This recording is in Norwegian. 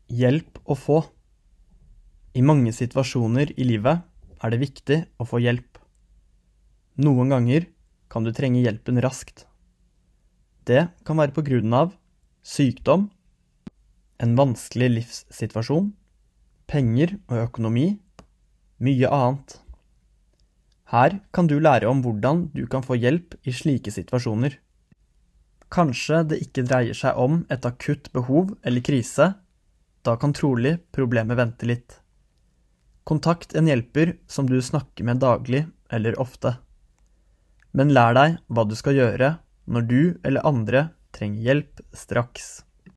Hjelp å få. I mange situasjoner i livet er det viktig å få hjelp. Noen ganger kan du trenge hjelpen raskt. Det kan være på grunn av sykdom, en vanskelig livssituasjon, penger og økonomi, mye annet. Her kan du lære om hvordan du kan få hjelp i slike situasjoner. Kanskje det ikke dreier seg om et akutt behov eller krise, da kan trolig problemet vente litt. Kontakt en hjelper som du snakker med daglig eller ofte. Men lær deg hva du skal gjøre når du eller andre trenger hjelp straks.